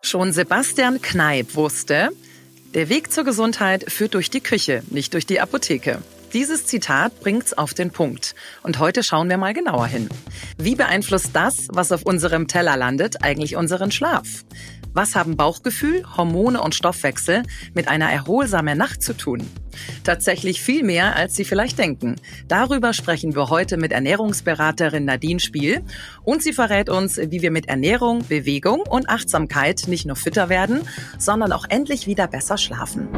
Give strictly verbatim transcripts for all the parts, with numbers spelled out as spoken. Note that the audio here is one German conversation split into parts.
Schon Sebastian Kneipp wusste, der Weg zur Gesundheit führt durch die Küche, nicht durch die Apotheke. Dieses Zitat bringt's auf den Punkt. Und heute schauen wir mal genauer hin. Wie beeinflusst das, was auf unserem Teller landet, eigentlich unseren Schlaf? Was haben Bauchgefühl, Hormone und Stoffwechsel mit einer erholsamen Nacht zu tun? Tatsächlich viel mehr, als Sie vielleicht denken. Darüber sprechen wir heute mit Ernährungsberaterin Nadine Spiel. Und sie verrät uns, wie wir mit Ernährung, Bewegung und Achtsamkeit nicht nur fitter werden, sondern auch endlich wieder besser schlafen.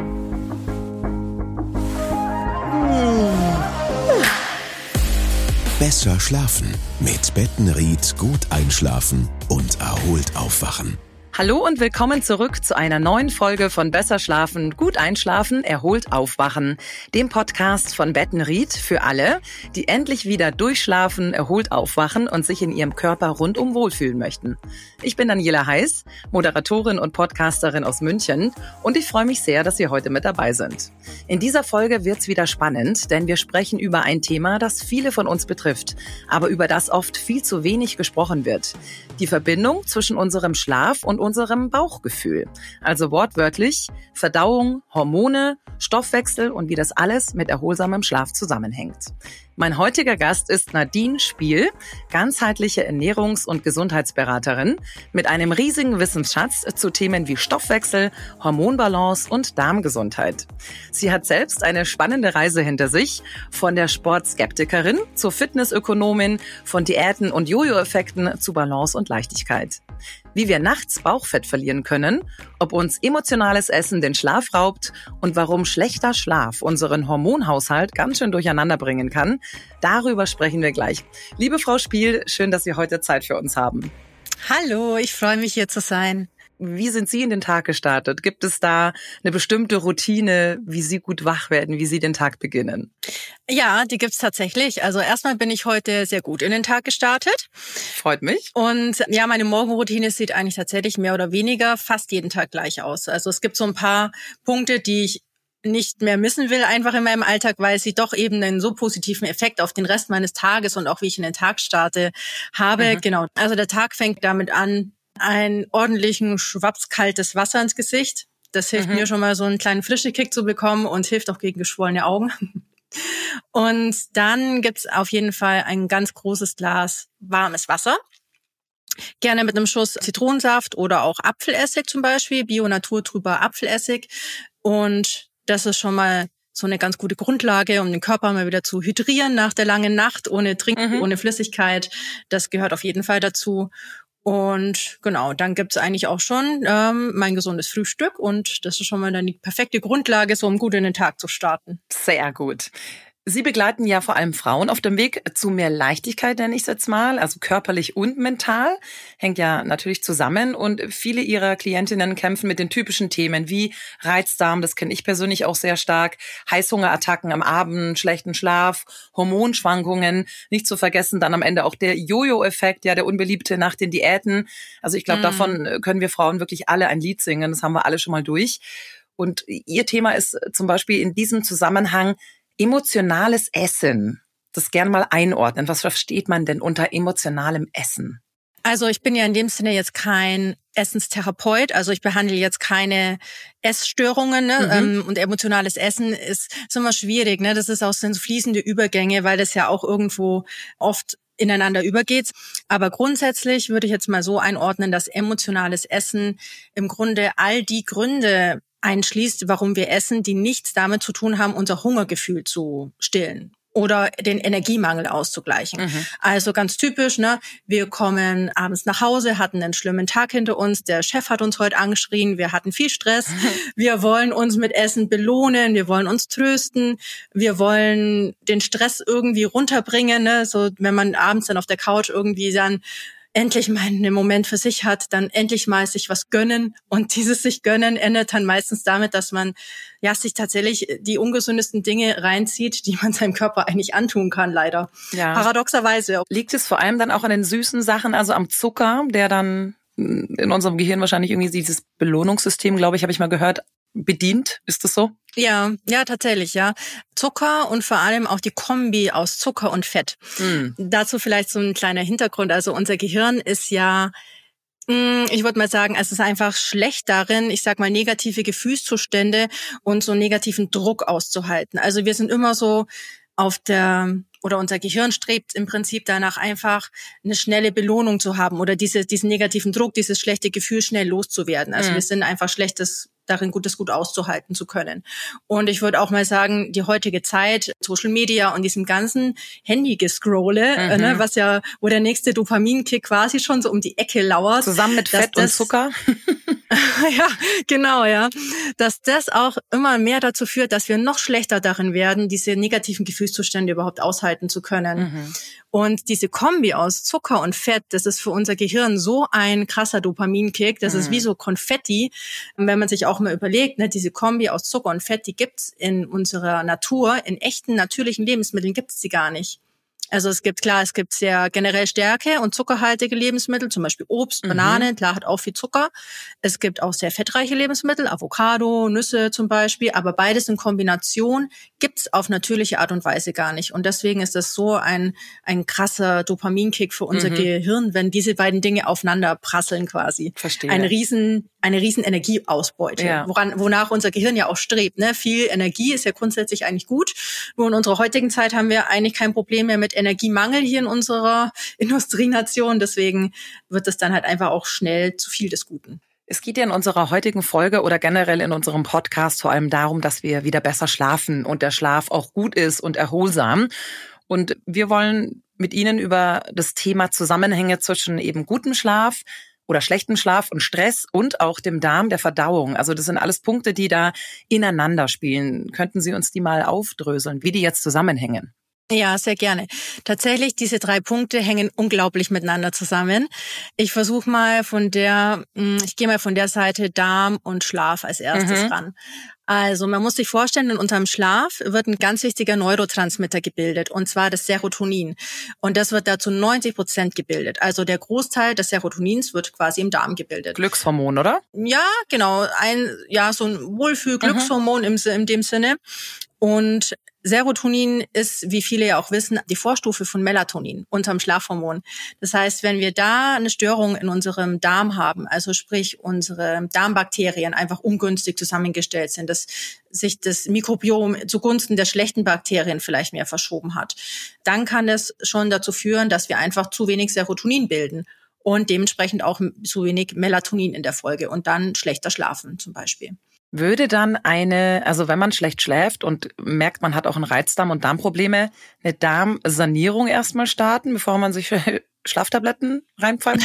Besser schlafen. Mit Bettenried gut einschlafen und erholt aufwachen. Hallo und willkommen zurück zu einer neuen Folge von Besser schlafen, gut einschlafen, erholt aufwachen. Dem Podcast von Bettenried für alle, die endlich wieder durchschlafen, erholt aufwachen und sich in ihrem Körper rundum wohlfühlen möchten. Ich bin Daniela Heiß, Moderatorin und Podcasterin aus München und ich freue mich sehr, dass Sie heute mit dabei sind. In dieser Folge wird's wieder spannend, denn wir sprechen über ein Thema, das viele von uns betrifft, aber über das oft viel zu wenig gesprochen wird. Die Verbindung zwischen unserem Schlaf und unserem Bauchgefühl. Also wortwörtlich Verdauung, Hormone, Stoffwechsel und wie das alles mit erholsamem Schlaf zusammenhängt. Mein heutiger Gast ist Nadine Spiel, ganzheitliche Ernährungs- und Gesundheitsberaterin mit einem riesigen Wissensschatz zu Themen wie Stoffwechsel, Hormonbalance und Darmgesundheit. Sie hat selbst eine spannende Reise hinter sich, von der Sportskeptikerin zur Fitnessökonomin, von Diäten und Jojo-Effekten zu Balance und Leichtigkeit. Wie wir nachts Bauchfett verlieren können, ob uns emotionales Essen den Schlaf raubt und warum schlechter Schlaf unseren Hormonhaushalt ganz schön durcheinander bringen kann, darüber sprechen wir gleich. Liebe Frau Spiel, schön, dass Sie heute Zeit für uns haben. Hallo, ich freue mich, hier zu sein. Wie sind Sie in den Tag gestartet? Gibt es da eine bestimmte Routine, wie Sie gut wach werden, wie Sie den Tag beginnen? Ja, die gibt's tatsächlich. Also erstmal bin ich heute sehr gut in den Tag gestartet. Freut mich. Und ja, meine Morgenroutine sieht eigentlich tatsächlich mehr oder weniger fast jeden Tag gleich aus. Also es gibt so ein paar Punkte, die ich nicht mehr missen will, einfach in meinem Alltag, weil sie doch eben einen so positiven Effekt auf den Rest meines Tages und auch wie ich in den Tag starte habe. Mhm. Genau. Also der Tag fängt damit an, einen ordentlichen Schwaps kaltes Wasser ins Gesicht. Das hilft mhm. mir schon mal, so einen kleinen frischen Kick zu bekommen und hilft auch gegen geschwollene Augen. Und dann gibt's auf jeden Fall ein ganz großes Glas warmes Wasser. Gerne mit einem Schuss Zitronensaft oder auch Apfelessig zum Beispiel, bio-naturtrüber Apfelessig. Und das ist schon mal so eine ganz gute Grundlage, um den Körper mal wieder zu hydrieren nach der langen Nacht, ohne Trinken, mhm. ohne Flüssigkeit. Das gehört auf jeden Fall dazu. Und genau, dann gibt's eigentlich auch schon ähm, mein gesundes Frühstück und das ist schon mal dann die perfekte Grundlage, so um gut in den Tag zu starten. Sehr gut. Sie begleiten ja vor allem Frauen auf dem Weg zu mehr Leichtigkeit, nenne ich es jetzt mal, also körperlich und mental, hängt ja natürlich zusammen und viele Ihrer Klientinnen kämpfen mit den typischen Themen wie Reizdarm, das kenne ich persönlich auch sehr stark, Heißhungerattacken am Abend, schlechten Schlaf, Hormonschwankungen, nicht zu vergessen dann am Ende auch der Jojo-Effekt, ja der unbeliebte nach den Diäten. Also ich glaube, mm. davon können wir Frauen wirklich alle ein Lied singen, das haben wir alle schon mal durch. Und Ihr Thema ist zum Beispiel in diesem Zusammenhang emotionales Essen, das gerne mal einordnen. Was versteht man denn unter emotionalem Essen? Also ich bin ja in dem Sinne jetzt kein Essenstherapeut, also ich behandle jetzt keine Essstörungen, ne? Mhm. Und emotionales Essen ist, ist immer schwierig, ne? Das ist auch so fließende Übergänge, weil das ja auch irgendwo oft ineinander übergeht. Aber grundsätzlich würde ich jetzt mal so einordnen, dass emotionales Essen im Grunde all die Gründe einschließt, warum wir essen, die nichts damit zu tun haben, unser Hungergefühl zu stillen oder den Energiemangel auszugleichen. Mhm. Also ganz typisch, ne? Wir kommen abends nach Hause, hatten einen schlimmen Tag hinter uns, der Chef hat uns heute angeschrien, wir hatten viel Stress, mhm. wir wollen uns mit Essen belohnen, wir wollen uns trösten, wir wollen den Stress irgendwie runterbringen, ne? So, wenn man abends dann auf der Couch irgendwie dann endlich mal einen Moment für sich hat, dann endlich mal sich was gönnen. Und dieses sich gönnen endet dann meistens damit, dass man ja sich tatsächlich die ungesündesten Dinge reinzieht, die man seinem Körper eigentlich antun kann, leider. Ja. Paradoxerweise. Liegt es vor allem dann auch an den süßen Sachen, also am Zucker, der dann in unserem Gehirn wahrscheinlich irgendwie dieses Belohnungssystem, glaube ich, habe ich mal gehört, bedient? Ist das so? Ja, ja, tatsächlich, ja. Zucker und vor allem auch die Kombi aus Zucker und Fett. Mm. Dazu vielleicht so ein kleiner Hintergrund. Also unser Gehirn ist ja Ich würde mal sagen, es ist einfach schlecht darin, ich sag mal, negative Gefühlszustände und so negativen Druck auszuhalten. Also wir sind immer so auf der, oder unser Gehirn strebt im Prinzip danach einfach eine schnelle Belohnung zu haben oder diese, diesen negativen Druck, dieses schlechte Gefühl schnell loszuwerden. Also mhm. wir sind einfach schlechtes darin, Gutes gut auszuhalten zu können. Und ich würde auch mal sagen, die heutige Zeit, Social Media und diesem ganzen Handy-Gescrolle, mhm. äh, ne, was ja, wo der nächste Dopaminkick quasi schon so um die Ecke lauert. Zusammen mit Fett das, und Zucker. Ja, genau, ja. Dass das auch immer mehr dazu führt, dass wir noch schlechter darin werden, diese negativen Gefühlszustände überhaupt aushalten zu können. Mhm. Und diese Kombi aus Zucker und Fett, das ist für unser Gehirn so ein krasser Dopaminkick, das mhm. ist wie so Konfetti. Und wenn man sich auch mal überlegt, ne, diese Kombi aus Zucker und Fett, die gibt's in unserer Natur, in echten natürlichen Lebensmitteln gibt's sie gar nicht. Also es gibt, klar, es gibt sehr generell stärke- und zuckerhaltige Lebensmittel, zum Beispiel Obst, mhm. Banane, klar, hat auch viel Zucker. Es gibt auch sehr fettreiche Lebensmittel, Avocado, Nüsse zum Beispiel, aber beides in Kombination gibt's auf natürliche Art und Weise gar nicht. Und deswegen ist das so ein ein krasser Dopaminkick für unser mhm. Gehirn, wenn diese beiden Dinge aufeinander prasseln quasi. Verstehe. Ein riesen eine riesen Energieausbeute, ja. woran, wonach unser Gehirn ja auch strebt. Ne? Viel Energie ist ja grundsätzlich eigentlich gut. Nur in unserer heutigen Zeit haben wir eigentlich kein Problem mehr mit Energiemangel hier in unserer Industrienation. Deswegen wird es dann halt einfach auch schnell zu viel des Guten. Es geht ja in unserer heutigen Folge oder generell in unserem Podcast vor allem darum, dass wir wieder besser schlafen und der Schlaf auch gut ist und erholsam. Und wir wollen mit Ihnen über das Thema Zusammenhänge zwischen eben gutem Schlaf oder schlechten Schlaf und Stress und auch dem Darm, der Verdauung. Also das sind alles Punkte, die da ineinander spielen. Könnten Sie uns die mal aufdröseln, wie die jetzt zusammenhängen? Ja, sehr gerne. Tatsächlich, diese drei Punkte hängen unglaublich miteinander zusammen. Ich versuche mal von der, ich gehe mal von der Seite Darm und Schlaf als erstes mhm. ran. Also man muss sich vorstellen, in unserem Schlaf wird ein ganz wichtiger Neurotransmitter gebildet, und zwar das Serotonin. Und das wird da zu neunzig Prozent gebildet. Also der Großteil des Serotonins wird quasi im Darm gebildet. Glückshormon, oder? Ja, genau. Ein, ja, so ein Wohlfühl-Glückshormon mhm. im, in dem Sinne. Und Serotonin ist, wie viele ja auch wissen, die Vorstufe von Melatonin, unserem Schlafhormon. Das heißt, wenn wir da eine Störung in unserem Darm haben, also sprich unsere Darmbakterien einfach ungünstig zusammengestellt sind, dass sich das Mikrobiom zugunsten der schlechten Bakterien vielleicht mehr verschoben hat, dann kann das schon dazu führen, dass wir einfach zu wenig Serotonin bilden und dementsprechend auch zu wenig Melatonin in der Folge und dann schlechter schlafen zum Beispiel. Würde dann eine, also wenn man schlecht schläft und merkt, man hat auch einen Reizdarm und Darmprobleme, eine Darmsanierung erstmal starten, bevor man sich Schlaftabletten reinpfeift?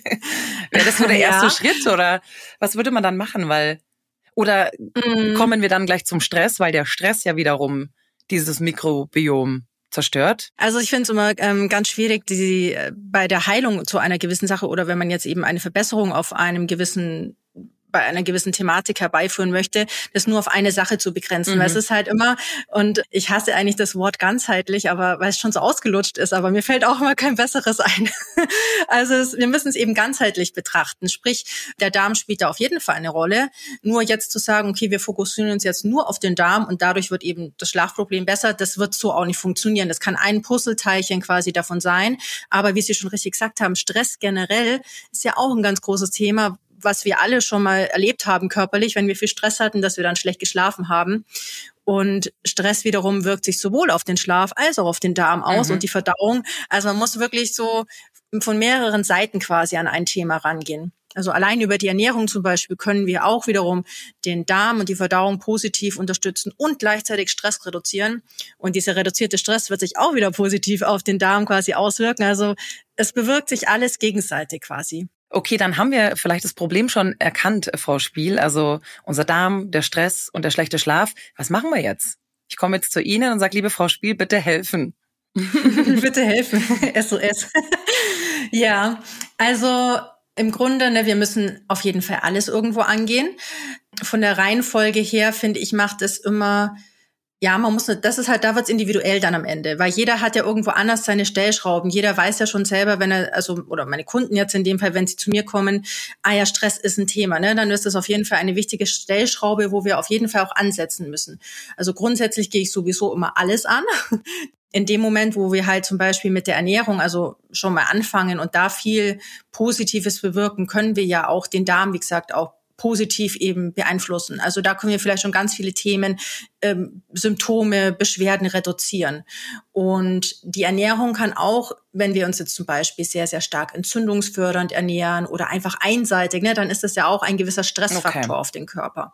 Wäre das so der erste ja. Schritt oder was würde man dann machen? Weil oder mm. kommen wir dann gleich zum Stress, weil der Stress ja wiederum dieses Mikrobiom zerstört? Also ich finde es immer ähm, ganz schwierig, die bei der Heilung zu einer gewissen Sache oder wenn man jetzt eben eine Verbesserung auf einem gewissen bei einer gewissen Thematik herbeiführen möchte, das nur auf eine Sache zu begrenzen. Mhm. Weil es ist halt immer, und ich hasse eigentlich das Wort ganzheitlich, aber weil es schon so ausgelutscht ist, aber mir fällt auch immer kein besseres ein. Also es, wir müssen es eben ganzheitlich betrachten. Sprich, der Darm spielt da auf jeden Fall eine Rolle. Nur jetzt zu sagen, okay, wir fokussieren uns jetzt nur auf den Darm und dadurch wird eben das Schlafproblem besser, das wird so auch nicht funktionieren. Das kann ein Puzzleteilchen quasi davon sein. Aber wie Sie schon richtig gesagt haben, Stress generell ist ja auch ein ganz großes Thema, was wir alle schon mal erlebt haben körperlich, wenn wir viel Stress hatten, dass wir dann schlecht geschlafen haben. Und Stress wiederum wirkt sich sowohl auf den Schlaf als auch auf den Darm aus mhm. und die Verdauung. Also man muss wirklich so von mehreren Seiten quasi an ein Thema rangehen. Also allein über die Ernährung zum Beispiel können wir auch wiederum den Darm und die Verdauung positiv unterstützen und gleichzeitig Stress reduzieren. Und dieser reduzierte Stress wird sich auch wieder positiv auf den Darm quasi auswirken. Also es bewirkt sich alles gegenseitig quasi. Okay, dann haben wir vielleicht das Problem schon erkannt, Frau Spiel. Also unser Darm, der Stress und der schlechte Schlaf. Was machen wir jetzt? Ich komme jetzt zu Ihnen und sage, liebe Frau Spiel, bitte helfen. Bitte helfen. S O S. Ja, also im Grunde, ne, wir müssen auf jeden Fall alles irgendwo angehen. Von der Reihenfolge her, finde ich, macht es immer... Ja, man muss, das ist halt, da wird's individuell dann am Ende, weil jeder hat ja irgendwo anders seine Stellschrauben. Jeder weiß ja schon selber, wenn er, also, oder meine Kunden jetzt in dem Fall, wenn sie zu mir kommen, ah ja, Stress ist ein Thema, ne, dann ist das auf jeden Fall eine wichtige Stellschraube, wo wir auf jeden Fall auch ansetzen müssen. Also grundsätzlich gehe ich sowieso immer alles an. in dem Moment, wo wir halt zum Beispiel mit der Ernährung also schon mal anfangen und da viel Positives bewirken, können wir ja auch den Darm, wie gesagt, auch positiv eben beeinflussen. Also da können wir vielleicht schon ganz viele Themen, ähm, Symptome, Beschwerden reduzieren. Und die Ernährung kann auch, wenn wir uns jetzt zum Beispiel sehr, sehr stark entzündungsfördernd ernähren oder einfach einseitig, ne, dann ist das ja auch ein gewisser Stressfaktor okay. auf den Körper.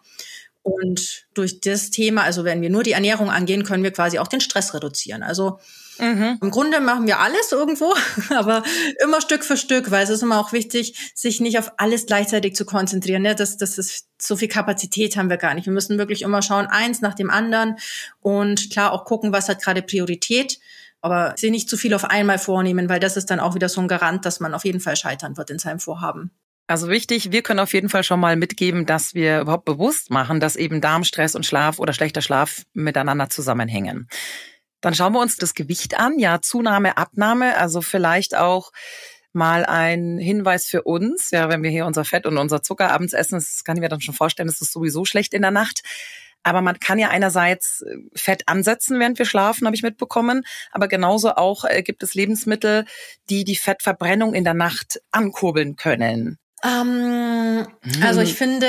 Und durch das Thema, also wenn wir nur die Ernährung angehen, können wir quasi auch den Stress reduzieren. Also mhm. im Grunde machen wir alles irgendwo, aber immer Stück für Stück, weil es ist immer auch wichtig, sich nicht auf alles gleichzeitig zu konzentrieren. Ne? Das, das ist, so viel Kapazität haben wir gar nicht. Wir müssen wirklich immer schauen, eins nach dem anderen und klar auch gucken, was hat gerade Priorität. Aber sie nicht zu viel auf einmal vornehmen, weil das ist dann auch wieder so ein Garant, dass man auf jeden Fall scheitern wird in seinem Vorhaben. Also wichtig, wir können auf jeden Fall schon mal mitgeben, dass wir überhaupt bewusst machen, dass eben Darmstress und Schlaf oder schlechter Schlaf miteinander zusammenhängen. Dann schauen wir uns das Gewicht an. Ja, Zunahme, Abnahme, also vielleicht auch mal ein Hinweis für uns. Ja, wenn wir hier unser Fett und unser Zucker abends essen, das kann ich mir dann schon vorstellen, das ist sowieso schlecht in der Nacht. Aber man kann ja einerseits Fett ansetzen, während wir schlafen, habe ich mitbekommen. Aber genauso auch äh, gibt es Lebensmittel, die die Fettverbrennung in der Nacht ankurbeln können. Um, also ich finde,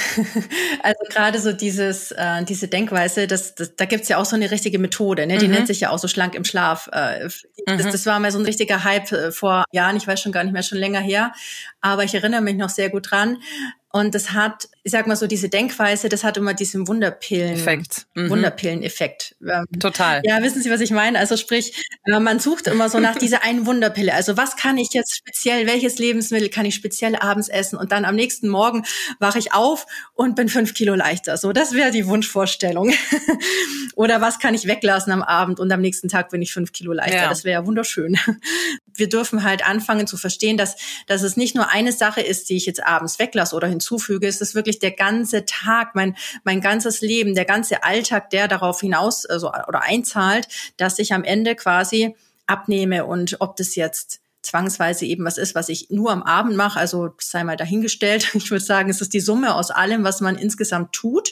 also gerade so dieses, äh, diese Denkweise, das, das, da gibt's ja auch so eine richtige Methode, ne? Die mhm. nennt sich ja auch so schlank im Schlaf. Äh, das, mhm. das war mal so ein richtiger Hype äh, vor Jahren, ich weiß schon gar nicht mehr, schon länger her, aber ich erinnere mich noch sehr gut dran. Und das hat, ich sag mal so, diese Denkweise, das hat immer diesen Wunderpillen, Effekt. Mhm. Wunderpillen-Effekt. Ähm, Total. Ja, wissen Sie, was ich meine? Also sprich, äh, man sucht immer so nach dieser einen Wunderpille. Also was kann ich jetzt speziell, welches Lebensmittel kann ich speziell abends essen? Und dann am nächsten Morgen wache ich auf und bin fünf Kilo leichter. So, das wäre die Wunschvorstellung. Oder was kann ich weglassen am Abend und am nächsten Tag bin ich fünf Kilo leichter. Ja. Das wäre ja wunderschön. Wir dürfen halt anfangen zu verstehen, dass, dass es nicht nur eine Sache ist, die ich jetzt abends weglasse oder hinzufüge. Es ist wirklich der ganze Tag, mein, mein ganzes Leben, der ganze Alltag, der darauf hinaus, also, oder einzahlt, dass ich am Ende quasi abnehme. Und ob das jetzt zwangsweise eben was ist, was ich nur am Abend mache, also sei mal dahingestellt. Ich würde sagen, es ist die Summe aus allem, was man insgesamt tut.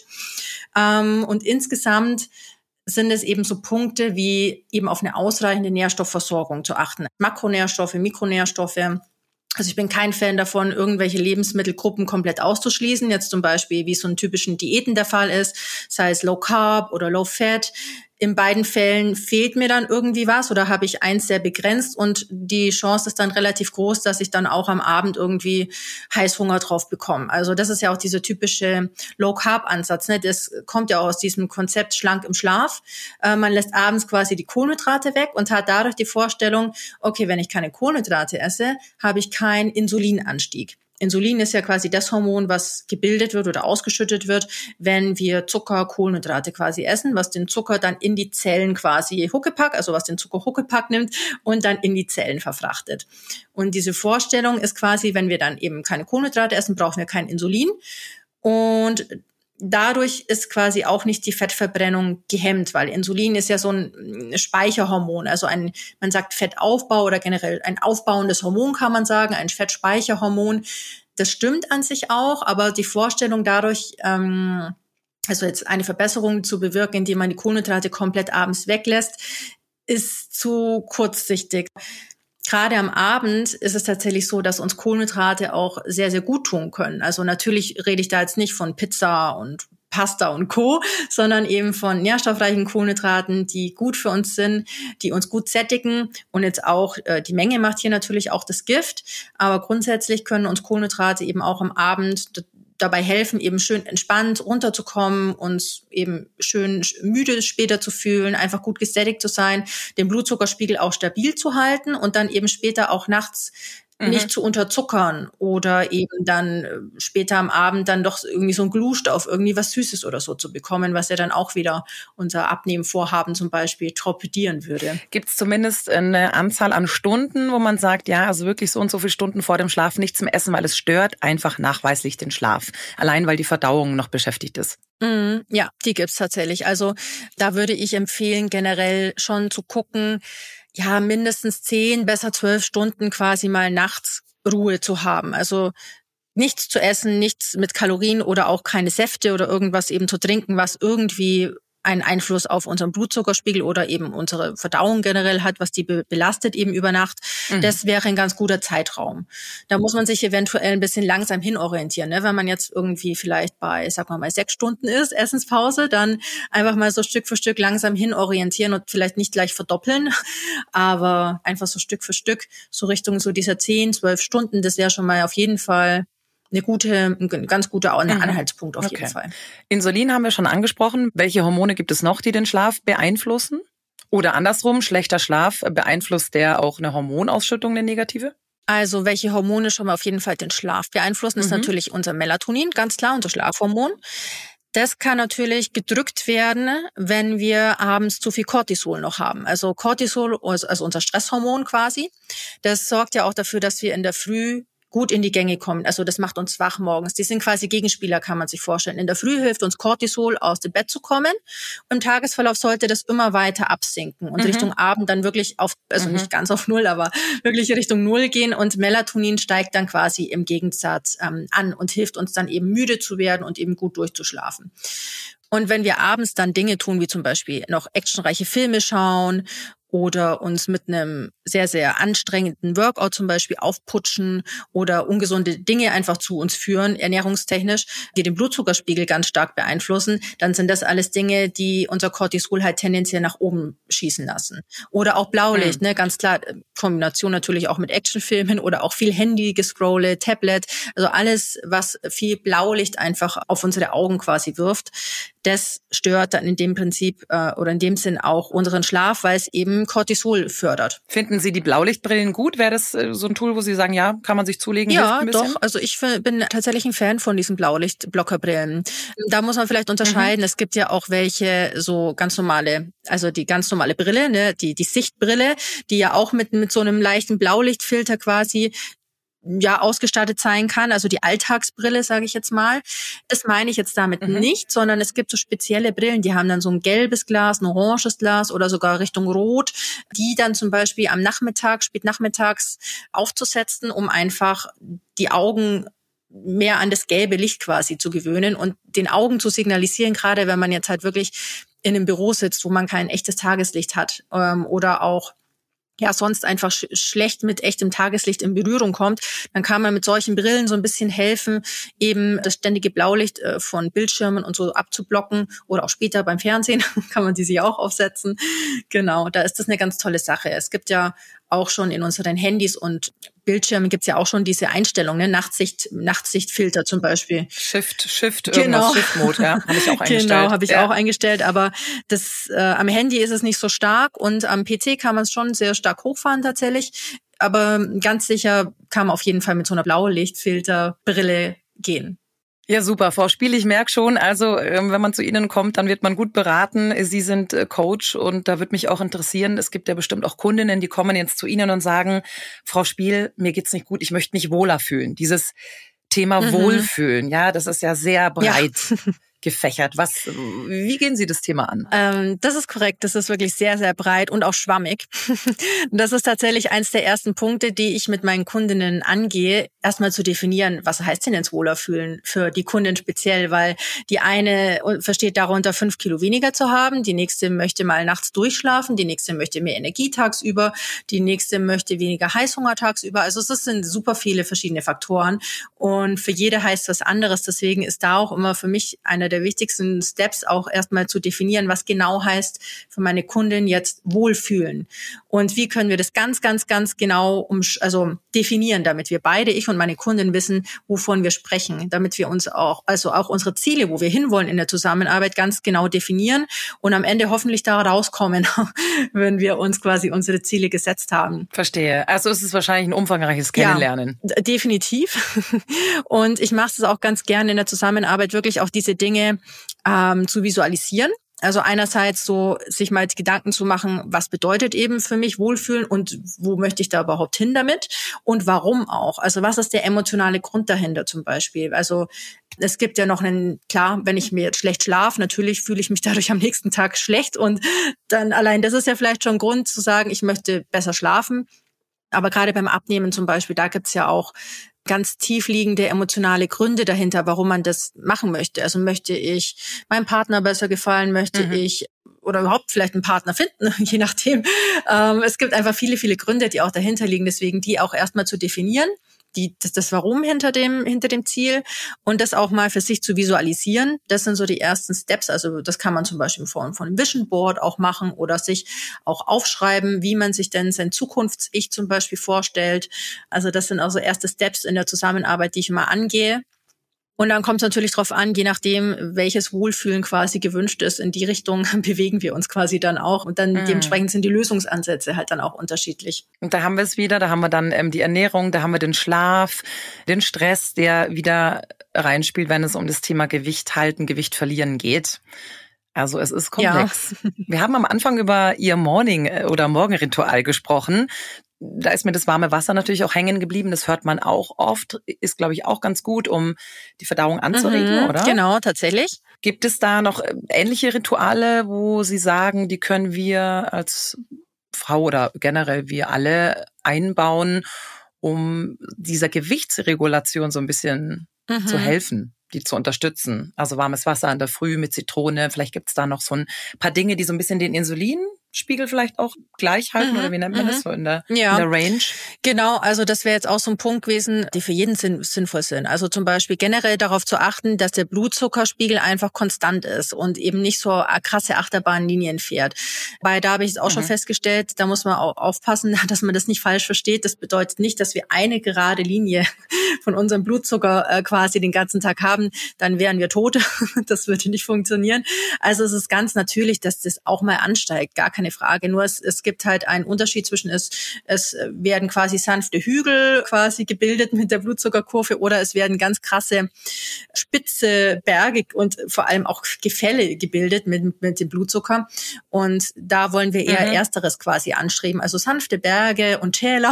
Und insgesamt sind es eben so Punkte wie eben auf eine ausreichende Nährstoffversorgung zu achten. Makronährstoffe, Mikronährstoffe. Also ich bin kein Fan davon, irgendwelche Lebensmittelgruppen komplett auszuschließen. Jetzt zum Beispiel, wie es so in typischen Diäten der Fall ist, sei es Low Carb oder Low Fat. In beiden Fällen fehlt mir dann irgendwie was oder habe ich eins sehr begrenzt und die Chance ist dann relativ groß, dass ich dann auch am Abend irgendwie Heißhunger drauf bekomme. Also das ist ja auch dieser typische Low-Carb-Ansatz, ne? Das kommt ja auch aus diesem Konzept schlank im Schlaf. Äh, man lässt abends quasi die Kohlenhydrate weg und hat dadurch die Vorstellung, okay, wenn ich keine Kohlenhydrate esse, habe ich keinen Insulinanstieg. Insulin ist ja quasi das Hormon, was gebildet wird oder ausgeschüttet wird, wenn wir Zucker, Kohlenhydrate quasi essen, was den Zucker dann in die Zellen quasi Huckepack, also was den Zucker Huckepack nimmt und dann in die Zellen verfrachtet. Und diese Vorstellung ist quasi, wenn wir dann eben keine Kohlenhydrate essen, brauchen wir kein Insulin. Und dadurch ist quasi auch nicht die Fettverbrennung gehemmt, weil Insulin ist ja so ein Speicherhormon, also ein, man sagt Fettaufbau oder generell ein aufbauendes Hormon kann man sagen, ein Fettspeicherhormon. Das stimmt an sich auch, aber die Vorstellung dadurch, ähm, also jetzt eine Verbesserung zu bewirken, indem man die Kohlenhydrate komplett abends weglässt, ist zu kurzsichtig. Gerade am Abend ist es tatsächlich so, dass uns Kohlenhydrate auch sehr, sehr gut tun können. Also natürlich rede ich da jetzt nicht von Pizza und Pasta und Co., sondern eben von nährstoffreichen Kohlenhydraten, die gut für uns sind, die uns gut sättigen. Und jetzt auch, äh, die Menge macht hier natürlich auch das Gift. Aber grundsätzlich können uns Kohlenhydrate eben auch am Abend dabei helfen, eben schön entspannt runterzukommen, uns eben schön müde später zu fühlen, einfach gut gesättigt zu sein, den Blutzuckerspiegel auch stabil zu halten und dann eben später auch nachts mhm. nicht zu unterzuckern oder eben dann später am Abend dann doch irgendwie so ein Glühstoff, irgendwie was Süßes oder so zu bekommen, was ja dann auch wieder unser Abnehmvorhaben zum Beispiel torpedieren würde. Gibt es zumindest eine Anzahl an Stunden, wo man sagt, ja, also wirklich so und so viele Stunden vor dem Schlaf nichts zum Essen, weil es stört einfach nachweislich den Schlaf. Allein, weil die Verdauung noch beschäftigt ist. Mm, ja, die gibt's tatsächlich. Also da würde ich empfehlen, generell schon zu gucken, ja, mindestens zehn, besser zwölf Stunden quasi mal nachts Ruhe zu haben. Also nichts zu essen, nichts mit Kalorien oder auch keine Säfte oder irgendwas eben zu trinken, was irgendwie einen Einfluss auf unseren Blutzuckerspiegel oder eben unsere Verdauung generell hat, was die be- belastet eben über Nacht. Mhm. Das wäre ein ganz guter Zeitraum. Da muss man sich eventuell ein bisschen langsam hinorientieren. Ne? Wenn man jetzt irgendwie vielleicht bei, sag mal mal, sechs Stunden ist, Essenspause, dann einfach mal so Stück für Stück langsam hinorientieren und vielleicht nicht gleich verdoppeln, aber einfach so Stück für Stück, so Richtung so dieser zehn, zwölf Stunden, das wäre schon mal auf jeden Fall eine gute, ein ganz guter Anhaltspunkt auf okay. jeden Fall. Insulin haben wir schon angesprochen. Welche Hormone gibt es noch, die den Schlaf beeinflussen? Oder andersrum, schlechter Schlaf, beeinflusst der auch eine Hormonausschüttung, eine negative? Also welche Hormone schon mal auf jeden Fall den Schlaf beeinflussen, ist mhm. natürlich unser Melatonin, ganz klar, unser Schlafhormon. Das kann natürlich gedrückt werden, wenn wir abends zu viel Cortisol noch haben. Also Cortisol, also unser Stresshormon quasi, das sorgt ja auch dafür, dass wir in der Früh gut in die Gänge kommen. Also das macht uns wach morgens. Die sind quasi Gegenspieler, kann man sich vorstellen. In der Früh hilft uns Cortisol, aus dem Bett zu kommen. Im Tagesverlauf sollte das immer weiter absinken und mhm. Richtung Abend dann wirklich auf, also mhm. nicht ganz auf Null, aber wirklich Richtung Null gehen. Und Melatonin steigt dann quasi im Gegensatz ähm, an und hilft uns dann eben müde zu werden und eben gut durchzuschlafen. Und wenn wir abends dann Dinge tun, wie zum Beispiel noch actionreiche Filme schauen oder uns mit einem sehr, sehr anstrengenden Workout zum Beispiel aufputschen oder ungesunde Dinge einfach zu uns führen, ernährungstechnisch, die den Blutzuckerspiegel ganz stark beeinflussen, dann sind das alles Dinge, die unser Cortisol halt tendenziell nach oben schießen lassen. Oder auch Blaulicht, mhm. ne, ganz klar, Kombination natürlich auch mit Actionfilmen oder auch viel Handy-Gescrolle, Tablet, also alles, was viel Blaulicht einfach auf unsere Augen quasi wirft, das stört dann in dem Prinzip äh, oder in dem Sinn auch unseren Schlaf, weil es eben Cortisol fördert. Finden Sie die Blaulichtbrillen gut? Wäre das äh, so ein Tool, wo Sie sagen, ja, kann man sich zulegen? Ja, ein doch. Also ich bin tatsächlich ein Fan von diesen Blaulichtblockerbrillen. Da muss man vielleicht unterscheiden. Mhm. Es gibt ja auch welche so ganz normale, also die ganz normale Brille, ne, die die Sichtbrille, die ja auch mit mit so einem leichten Blaulichtfilter quasi ja ausgestattet sein kann, also die Alltagsbrille, sage ich jetzt mal. Das meine ich jetzt damit mhm. nicht, sondern es gibt so spezielle Brillen, die haben dann so ein gelbes Glas, ein oranges Glas oder sogar Richtung Rot, die dann zum Beispiel am Nachmittag, spät nachmittags aufzusetzen, um einfach die Augen mehr an das gelbe Licht quasi zu gewöhnen und den Augen zu signalisieren, gerade wenn man jetzt halt wirklich in einem Büro sitzt, wo man kein echtes Tageslicht hat ähm, oder auch ja sonst einfach sch- schlecht mit echtem Tageslicht in Berührung kommt, dann kann man mit solchen Brillen so ein bisschen helfen, eben das ständige Blaulicht äh, von Bildschirmen und so abzublocken oder auch später beim Fernsehen kann man die sich auch aufsetzen. Genau, da ist das eine ganz tolle Sache. Es gibt ja auch schon in unseren Handys und Bildschirmen gibt's ja auch schon diese Einstellungen, ne? Nachtsicht, Nachtsichtfilter zum Beispiel. Shift, Shift, irgendwas, genau. Shift-Mode, ja, habe ich auch eingestellt. Genau, habe ich ja. auch eingestellt, aber das äh, am Handy ist es nicht so stark und am P C kann man es schon sehr stark hochfahren tatsächlich, aber ganz sicher kann man auf jeden Fall mit so einer Blaulichtfilterbrille gehen. Ja, super, Frau Spiel, ich merke schon, also wenn man zu Ihnen kommt, dann wird man gut beraten. Sie sind Coach und da würde mich auch interessieren, es gibt ja bestimmt auch Kundinnen, die kommen jetzt zu Ihnen und sagen, Frau Spiel, mir geht's nicht gut, ich möchte mich wohler fühlen. Dieses Thema mhm. Wohlfühlen, ja, das ist ja sehr breit. Ja. gefächert. Was, wie gehen Sie das Thema an? Ähm, das ist korrekt. Das ist wirklich sehr, sehr breit und auch schwammig. Das ist tatsächlich eins der ersten Punkte, die ich mit meinen Kundinnen angehe, erstmal zu definieren, was heißt denn jetzt wohler fühlen für die Kundin speziell, weil die eine versteht darunter, fünf Kilo weniger zu haben, die nächste möchte mal nachts durchschlafen, die nächste möchte mehr Energie tagsüber, die nächste möchte weniger Heißhunger tagsüber. Also es sind super viele verschiedene Faktoren und für jede heißt was anderes. Deswegen ist da auch immer für mich einer der wichtigsten Steps auch erstmal zu definieren, was genau heißt für meine Kundin jetzt Wohlfühlen. Und wie können wir das ganz, ganz, ganz genau um, also definieren, damit wir beide, ich und meine Kundin, wissen, wovon wir sprechen, damit wir uns auch, also auch unsere Ziele, wo wir hinwollen in der Zusammenarbeit, ganz genau definieren und am Ende hoffentlich da rauskommen, wenn wir uns quasi unsere Ziele gesetzt haben. Verstehe. Also ist es wahrscheinlich ein umfangreiches Kennenlernen. Ja, definitiv. Und ich mache es auch ganz gerne in der Zusammenarbeit, wirklich auch diese Dinge ähm, zu visualisieren. Also einerseits so sich mal Gedanken zu machen, was bedeutet eben für mich Wohlfühlen und wo möchte ich da überhaupt hin damit und warum auch. Also was ist der emotionale Grund dahinter zum Beispiel? Also es gibt ja noch einen, klar, wenn ich mir jetzt schlecht schlafe, natürlich fühle ich mich dadurch am nächsten Tag schlecht und dann allein das ist ja vielleicht schon ein Grund zu sagen, ich möchte besser schlafen. Aber gerade beim Abnehmen zum Beispiel, da gibt's ja auch ganz tiefliegende emotionale Gründe dahinter, warum man das machen möchte. Also möchte ich meinem Partner besser gefallen, möchte mhm. ich oder überhaupt vielleicht einen Partner finden, je nachdem. Ähm, es gibt einfach viele, viele Gründe, die auch dahinter liegen. Deswegen die auch erstmal zu definieren, die, das, das Warum hinter dem, hinter dem Ziel und das auch mal für sich zu visualisieren. Das sind so die ersten Steps. Also das kann man zum Beispiel in Form von einem Vision Board auch machen oder sich auch aufschreiben, wie man sich denn sein Zukunfts-Ich zum Beispiel vorstellt. Also das sind auch so erste Steps in der Zusammenarbeit, die ich immer angehe. Und dann kommt es natürlich drauf an, je nachdem, welches Wohlfühlen quasi gewünscht ist, in die Richtung bewegen wir uns quasi dann auch. Und dann mhm. dementsprechend sind die Lösungsansätze halt dann auch unterschiedlich. Und da haben wir es wieder, da haben wir dann ähm, die Ernährung, da haben wir den Schlaf, den Stress, der wieder reinspielt, wenn es um das Thema Gewicht halten, Gewicht verlieren geht. Also es ist komplex. Ja. Wir haben am Anfang über Ihr Morning- oder Morgenritual gesprochen. Da ist mir das warme Wasser natürlich auch hängen geblieben. Das hört man auch oft. Ist, glaube ich, auch ganz gut, um die Verdauung anzuregen, mhm, oder? Genau, tatsächlich. Gibt es da noch ähnliche Rituale, wo Sie sagen, die können wir als Frau oder generell wir alle einbauen, um dieser Gewichtsregulation so ein bisschen mhm. zu helfen, die zu unterstützen? Also warmes Wasser in der Früh mit Zitrone. Vielleicht gibt es da noch so ein paar Dinge, die so ein bisschen den Insulinspiegel vielleicht auch gleich halten, mhm, oder wie nennt man mhm. das so in der, ja. in der Range? Genau, also das wäre jetzt auch so ein Punkt gewesen, die für jeden sinn, sinnvoll sind. Also zum Beispiel generell darauf zu achten, dass der Blutzuckerspiegel einfach konstant ist und eben nicht so krasse Achterbahnlinien fährt. Weil da habe ich es auch mhm. schon festgestellt, da muss man auch aufpassen, dass man das nicht falsch versteht. Das bedeutet nicht, dass wir eine gerade Linie von unserem Blutzucker äh, quasi den ganzen Tag haben, dann wären wir tot. Das würde nicht funktionieren. Also es ist ganz natürlich, dass das auch mal ansteigt, gar keine Frage. Nur es, es gibt halt einen Unterschied zwischen es, es werden quasi sanfte Hügel quasi gebildet mit der Blutzuckerkurve oder es werden ganz krasse spitze Berge und vor allem auch Gefälle gebildet mit, mit dem Blutzucker. Und da wollen wir eher mhm. Ersteres quasi anstreben. Also sanfte Berge und Täler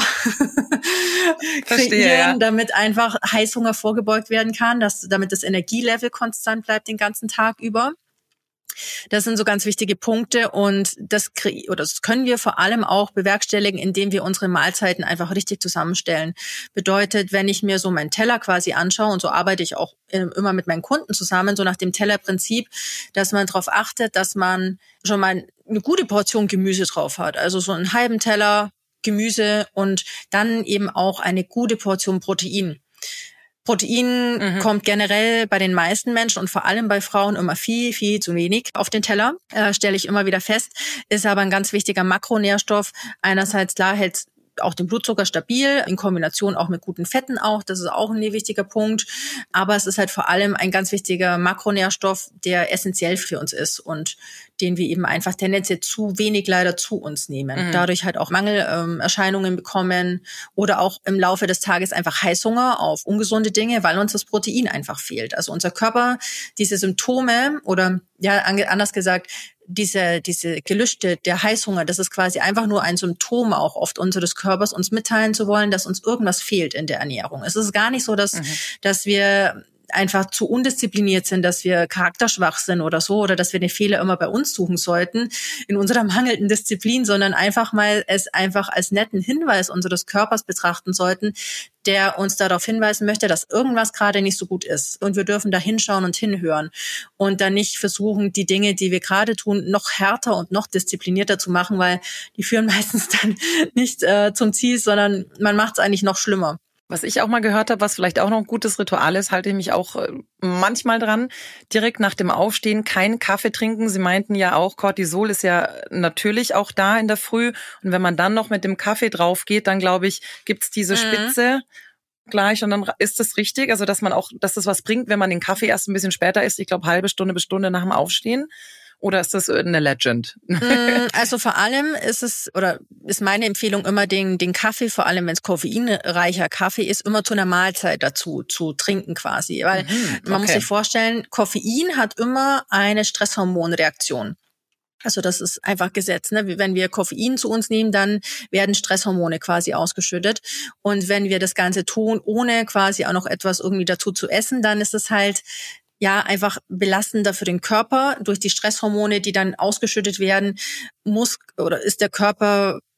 Verstehe, kreieren, ja. damit einfach Heißhunger vorgebeugt werden kann, dass, damit das Energielevel konstant bleibt den ganzen Tag über. Das sind so ganz wichtige Punkte und das, kre- oder das können wir vor allem auch bewerkstelligen, indem wir unsere Mahlzeiten einfach richtig zusammenstellen. Bedeutet, wenn ich mir so meinen Teller quasi anschaue, und so arbeite ich auch immer mit meinen Kunden zusammen, so nach dem Tellerprinzip, dass man darauf achtet, dass man schon mal eine gute Portion Gemüse drauf hat. Also so einen halben Teller Gemüse und dann eben auch eine gute Portion Protein. Protein mhm. kommt generell bei den meisten Menschen und vor allem bei Frauen immer viel, viel zu wenig auf den Teller, äh, stelle ich immer wieder fest, ist aber ein ganz wichtiger Makronährstoff. Einerseits klar hält auch den Blutzucker stabil, in Kombination auch mit guten Fetten auch, das ist auch ein wichtiger Punkt. Aber es ist halt vor allem ein ganz wichtiger Makronährstoff, der essentiell für uns ist und den wir eben einfach tendenziell zu wenig leider zu uns nehmen. Mhm. Dadurch halt auch Mangelerscheinungen ähm, bekommen oder auch im Laufe des Tages einfach Heißhunger auf ungesunde Dinge, weil uns das Protein einfach fehlt. Also unser Körper, diese Symptome oder ja anders gesagt, diese diese Gelüste, der Heißhunger, das ist quasi einfach nur ein Symptom auch oft unseres Körpers, uns mitteilen zu wollen, dass uns irgendwas fehlt in der Ernährung. Es ist gar nicht so, dass mhm. dass wir einfach zu undiszipliniert sind, dass wir charakterschwach sind oder so, oder dass wir den Fehler immer bei uns suchen sollten, in unserer mangelnden Disziplin, sondern einfach mal es einfach als netten Hinweis unseres Körpers betrachten sollten, der uns darauf hinweisen möchte, dass irgendwas gerade nicht so gut ist. Und wir dürfen da hinschauen und hinhören und dann nicht versuchen, die Dinge, die wir gerade tun, noch härter und noch disziplinierter zu machen, weil die führen meistens dann nicht äh, zum Ziel, sondern man macht es eigentlich noch schlimmer. Was ich auch mal gehört habe, was vielleicht auch noch ein gutes Ritual ist, halte ich mich auch manchmal dran, direkt nach dem Aufstehen keinen Kaffee trinken. Sie meinten ja auch, Cortisol ist ja natürlich auch da in der Früh. Und wenn man dann noch mit dem Kaffee drauf geht, dann glaube ich, gibt's diese Spitze mhm. gleich und dann ist das richtig. Also dass man auch, dass das was bringt, wenn man den Kaffee erst ein bisschen später isst. Ich glaube, halbe Stunde bis Stunde nach dem Aufstehen. Oder ist das eine Legend? Also vor allem ist es, oder ist meine Empfehlung immer, den, den Kaffee, vor allem wenn es koffeinreicher Kaffee ist, immer zu einer Mahlzeit dazu zu trinken quasi. Weil mhm, okay. man muss sich vorstellen, Koffein hat immer eine Stresshormonreaktion. Also das ist einfach Gesetz, ne? Wenn wir Koffein zu uns nehmen, dann werden Stresshormone quasi ausgeschüttet. Und wenn wir das Ganze tun, ohne quasi auch noch etwas irgendwie dazu zu essen, dann ist es halt ja einfach belastender für den Körper. Durch die Stresshormone, die dann ausgeschüttet werden, muss oder ist der Körper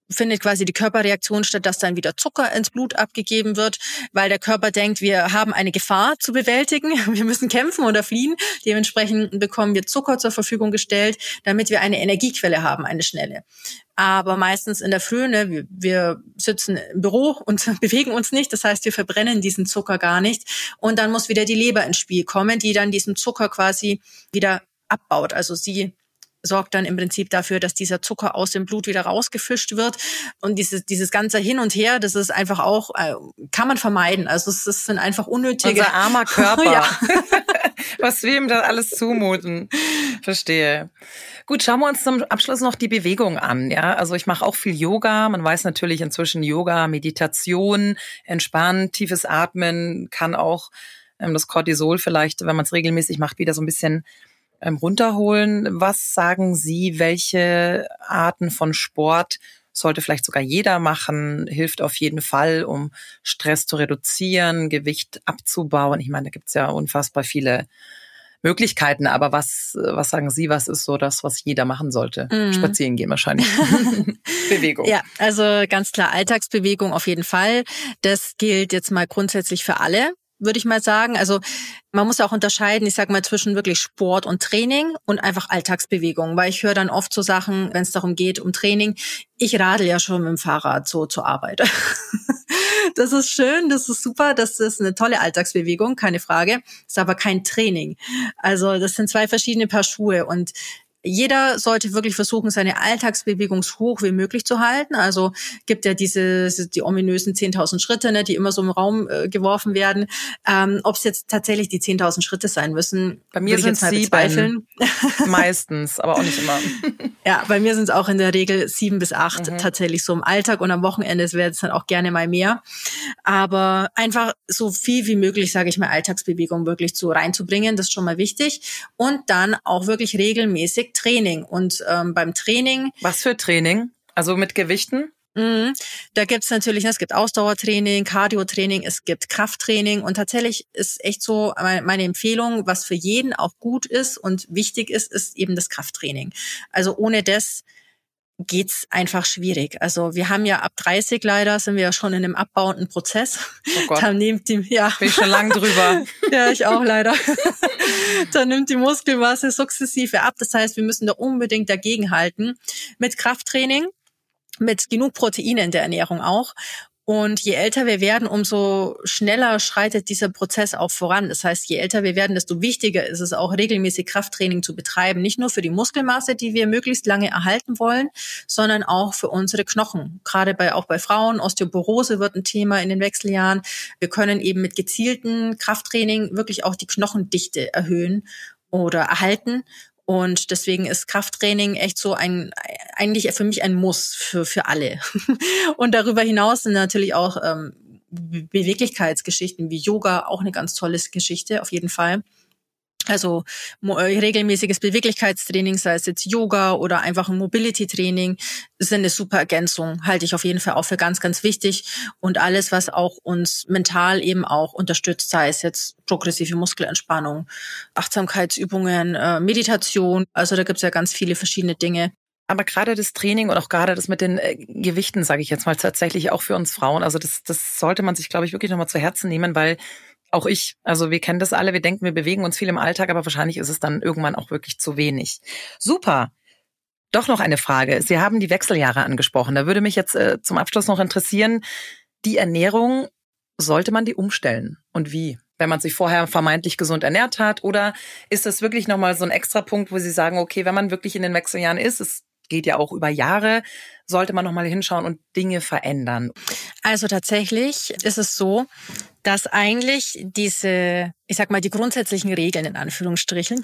findet quasi die Körperreaktion statt, dass dann wieder Zucker ins Blut abgegeben wird, weil der Körper denkt, wir haben eine Gefahr zu bewältigen, wir müssen kämpfen oder fliehen. Dementsprechend bekommen wir Zucker zur Verfügung gestellt, damit wir eine Energiequelle haben, eine schnelle. Aber meistens in der Früh, ne, wir, wir sitzen im Büro und bewegen uns nicht, das heißt, wir verbrennen diesen Zucker gar nicht. Und dann muss wieder die Leber ins Spiel kommen, die dann diesen Zucker quasi wieder abbaut. Also sie sorgt dann im Prinzip dafür, dass dieser Zucker aus dem Blut wieder rausgefischt wird. Und dieses, dieses ganze Hin und Her, das ist einfach auch, äh, kann man vermeiden. Also es, es sind einfach unnötige... Unser armer Körper. Ja. Was wir ihm da alles zumuten. Verstehe. Gut, schauen wir uns zum Abschluss noch die Bewegung an. Ja, also ich mache auch viel Yoga. Man weiß natürlich inzwischen Yoga, Meditation, Entspannen, tiefes Atmen kann auch ähm, das Cortisol vielleicht, wenn man es regelmäßig macht, wieder so ein bisschen ähm, runterholen. Was sagen Sie, welche Arten von Sport sollte vielleicht sogar jeder machen, hilft auf jeden Fall, um Stress zu reduzieren, Gewicht abzubauen? Ich meine, da gibt's ja unfassbar viele Möglichkeiten, aber was was sagen Sie, was ist so das, was jeder machen sollte? Mm. Spazieren gehen wahrscheinlich. Bewegung. Ja, also ganz klar Alltagsbewegung auf jeden Fall. Das gilt jetzt mal grundsätzlich für alle, würde ich mal sagen. Also man muss auch unterscheiden, ich sag mal, zwischen wirklich Sport und Training und einfach Alltagsbewegung, weil ich höre dann oft so Sachen, wenn es darum geht, um Training, ich radel ja schon mit dem Fahrrad so zur Arbeit. Das ist schön, das ist super, das ist eine tolle Alltagsbewegung, keine Frage, ist aber kein Training. Also das sind zwei verschiedene Paar Schuhe und jeder sollte wirklich versuchen, seine Alltagsbewegung so hoch wie möglich zu halten. Also gibt ja diese die ominösen zehntausend Schritte, ne, die immer so im Raum äh, geworfen werden. Ähm, ob es jetzt tatsächlich die zehntausend Schritte sein müssen, bei mir sind es sieben. Meistens, aber auch nicht immer. Ja, bei mir sind es auch in der Regel sieben bis acht mhm. tatsächlich so im Alltag und am Wochenende wäre es dann auch gerne mal mehr. Aber einfach so viel wie möglich, sage ich mal, Alltagsbewegung wirklich so reinzubringen, das ist schon mal wichtig. Und dann auch wirklich regelmäßig Training. Und ähm, beim Training... Was für Training? Also mit Gewichten? Mhm. Da gibt's natürlich, es gibt Ausdauertraining, Cardiotraining, es gibt Krafttraining und tatsächlich ist echt so meine Empfehlung, was für jeden auch gut ist und wichtig ist, ist eben das Krafttraining. Also ohne das geht's einfach schwierig. Also wir haben ja ab dreißig leider, sind wir ja schon in einem abbauenden Prozess. Oh Gott. Da nimmt die, ja. Bin ich schon lang drüber. Ja, ich auch leider. Da nimmt die Muskelmasse sukzessive ab. Das heißt, wir müssen da unbedingt dagegenhalten mit Krafttraining, mit genug Proteinen in der Ernährung auch. Und je älter wir werden, umso schneller schreitet dieser Prozess auch voran. Das heißt, je älter wir werden, desto wichtiger ist es auch, regelmäßig Krafttraining zu betreiben. Nicht nur für die Muskelmasse, die wir möglichst lange erhalten wollen, sondern auch für unsere Knochen. Gerade bei, auch bei Frauen, Osteoporose wird ein Thema in den Wechseljahren. Wir können eben mit gezielten Krafttraining wirklich auch die Knochendichte erhöhen oder erhalten. Und deswegen ist Krafttraining echt so ein, eigentlich für mich ein Muss für, für alle. Und darüber hinaus sind natürlich auch ähm, Beweglichkeitsgeschichten wie Yoga auch eine ganz tolle Geschichte, auf jeden Fall. Also regelmäßiges Beweglichkeitstraining, sei es jetzt Yoga oder einfach ein Mobility-Training, sind eine super Ergänzung, halte ich auf jeden Fall auch für ganz, ganz wichtig. Und alles, was auch uns mental eben auch unterstützt, sei es jetzt progressive Muskelentspannung, Achtsamkeitsübungen, äh, Meditation, also da gibt's ja ganz viele verschiedene Dinge. Aber gerade das Training und auch gerade das mit den äh, Gewichten, sage ich jetzt mal, tatsächlich auch für uns Frauen, also das, das sollte man sich, glaube ich, wirklich nochmal zu Herzen nehmen, weil auch ich, also wir kennen das alle, wir denken, wir bewegen uns viel im Alltag, aber wahrscheinlich ist es dann irgendwann auch wirklich zu wenig. Super. Doch noch eine Frage. Sie haben die Wechseljahre angesprochen. Da würde mich jetzt äh, zum Abschluss noch interessieren, die Ernährung, sollte man die umstellen? Und wie? Wenn man sich vorher vermeintlich gesund ernährt hat? Oder ist das wirklich nochmal so ein extra Punkt, wo Sie sagen, okay, wenn man wirklich in den Wechseljahren ist, es geht ja auch über Jahre, sollte man nochmal hinschauen und Dinge verändern? Also tatsächlich ist es so, dass eigentlich diese, ich sag mal, die grundsätzlichen Regeln in Anführungsstrichen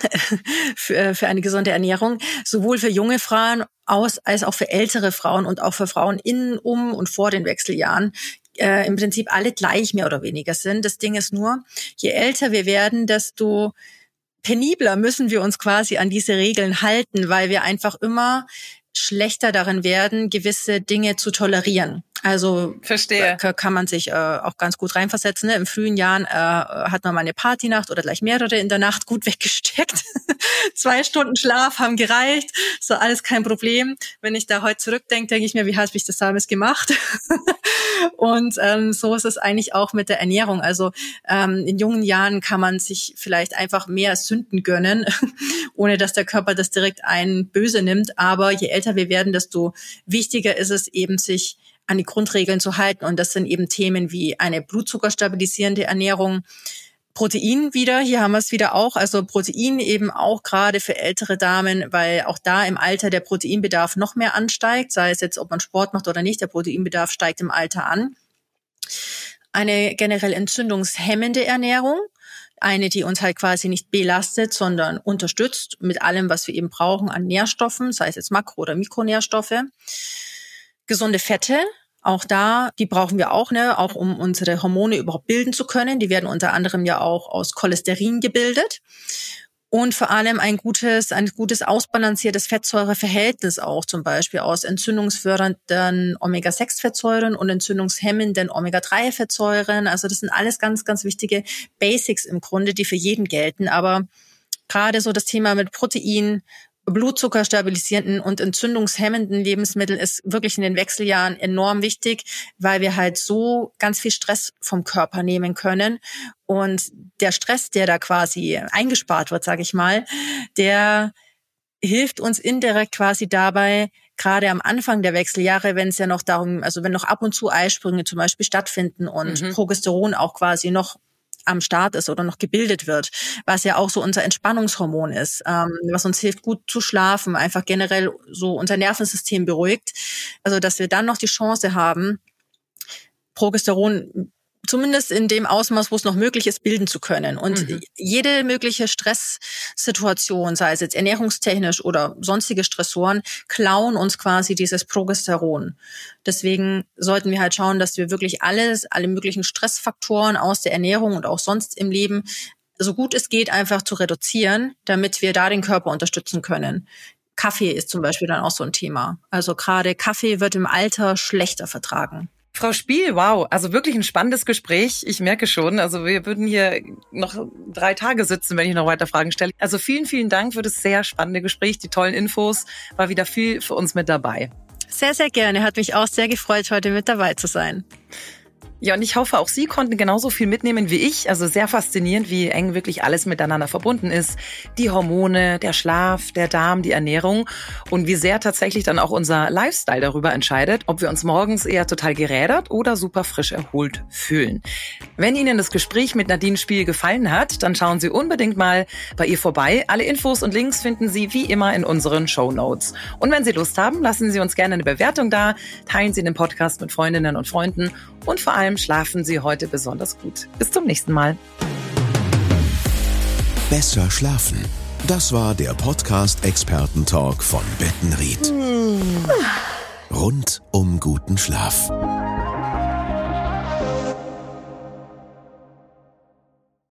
für, für eine gesunde Ernährung sowohl für junge Frauen aus, als auch für ältere Frauen und auch für Frauen in, um und vor den Wechseljahren äh, im Prinzip alle gleich mehr oder weniger sind. Das Ding ist nur, je älter wir werden, desto penibler müssen wir uns quasi an diese Regeln halten, weil wir einfach immer schlechter darin werden, gewisse Dinge zu tolerieren. Also Verstehe. kann man sich äh, auch ganz gut reinversetzen. Ne? In frühen Jahren äh, hat man mal eine Partynacht oder gleich mehrere in der Nacht gut weggesteckt. Zwei Stunden Schlaf haben gereicht. So, alles kein Problem. Wenn ich da heute zurückdenke, denke ich mir, wie habe ich das damals gemacht? Und ähm, so ist es eigentlich auch mit der Ernährung. Also ähm, in jungen Jahren kann man sich vielleicht einfach mehr Sünden gönnen, ohne dass der Körper das direkt einen böse nimmt. Aber je älter wir werden, desto wichtiger ist es eben, sich an die Grundregeln zu halten. Und das sind eben Themen wie eine blutzuckerstabilisierende Ernährung, Protein wieder, hier haben wir es wieder auch, also Protein eben auch gerade für ältere Damen, weil auch da im Alter der Proteinbedarf noch mehr ansteigt, sei es jetzt, ob man Sport macht oder nicht, der Proteinbedarf steigt im Alter an. Eine generell entzündungshemmende Ernährung, eine, die uns halt quasi nicht belastet, sondern unterstützt mit allem, was wir eben brauchen an Nährstoffen, sei es jetzt Makro- oder Mikronährstoffe. Gesunde Fette, auch da, die brauchen wir auch, ne, auch um unsere Hormone überhaupt bilden zu können. Die werden unter anderem ja auch aus Cholesterin gebildet. Und vor allem ein gutes, ein gutes ausbalanciertes Fettsäureverhältnis auch, zum Beispiel aus entzündungsfördernden Omega sechs Fettsäuren und entzündungshemmenden Omega drei Fettsäuren. Also das sind alles ganz, ganz wichtige Basics im Grunde, die für jeden gelten. Aber gerade so das Thema mit Protein, blutzuckerstabilisierenden und entzündungshemmenden Lebensmitteln ist wirklich in den Wechseljahren enorm wichtig, weil wir halt so ganz viel Stress vom Körper nehmen können. Und der Stress, der da quasi eingespart wird, sage ich mal, der hilft uns indirekt quasi dabei, gerade am Anfang der Wechseljahre, wenn es ja noch darum, also wenn noch ab und zu Eisprünge zum Beispiel stattfinden und mhm. Progesteron auch quasi noch am Start ist oder noch gebildet wird, was ja auch so unser Entspannungshormon ist, ähm, was uns hilft, gut zu schlafen, einfach generell so unser Nervensystem beruhigt. Also, dass wir dann noch die Chance haben, Progesteron zumindest in dem Ausmaß, wo es noch möglich ist, bilden zu können. Und mhm. jede mögliche Stresssituation, sei es jetzt ernährungstechnisch oder sonstige Stressoren, klauen uns quasi dieses Progesteron. Deswegen sollten wir halt schauen, dass wir wirklich alles, alle möglichen Stressfaktoren aus der Ernährung und auch sonst im Leben, so gut es geht, einfach zu reduzieren, damit wir da den Körper unterstützen können. Kaffee ist zum Beispiel dann auch so ein Thema. Also gerade Kaffee wird im Alter schlechter vertragen. Frau Spiel, wow, also wirklich ein spannendes Gespräch. Ich merke schon, also wir würden hier noch drei Tage sitzen, wenn ich noch weiter Fragen stelle. Also vielen, vielen Dank für das sehr spannende Gespräch, die tollen Infos. War wieder viel für uns mit dabei. Sehr, sehr gerne. Hat mich auch sehr gefreut, heute mit dabei zu sein. Ja, und ich hoffe, auch Sie konnten genauso viel mitnehmen wie ich. Also sehr faszinierend, wie eng wirklich alles miteinander verbunden ist. Die Hormone, der Schlaf, der Darm, die Ernährung und wie sehr tatsächlich dann auch unser Lifestyle darüber entscheidet, ob wir uns morgens eher total gerädert oder super frisch erholt fühlen. Wenn Ihnen das Gespräch mit Nadine Spiel gefallen hat, dann schauen Sie unbedingt mal bei ihr vorbei. Alle Infos und Links finden Sie wie immer in unseren Shownotes. Und wenn Sie Lust haben, lassen Sie uns gerne eine Bewertung da, teilen Sie den Podcast mit Freundinnen und Freunden und vor allem schlafen Sie heute besonders gut. Bis zum nächsten Mal. Besser schlafen. Das war der Podcast-Experten-Talk von Bettenried. Rund um guten Schlaf.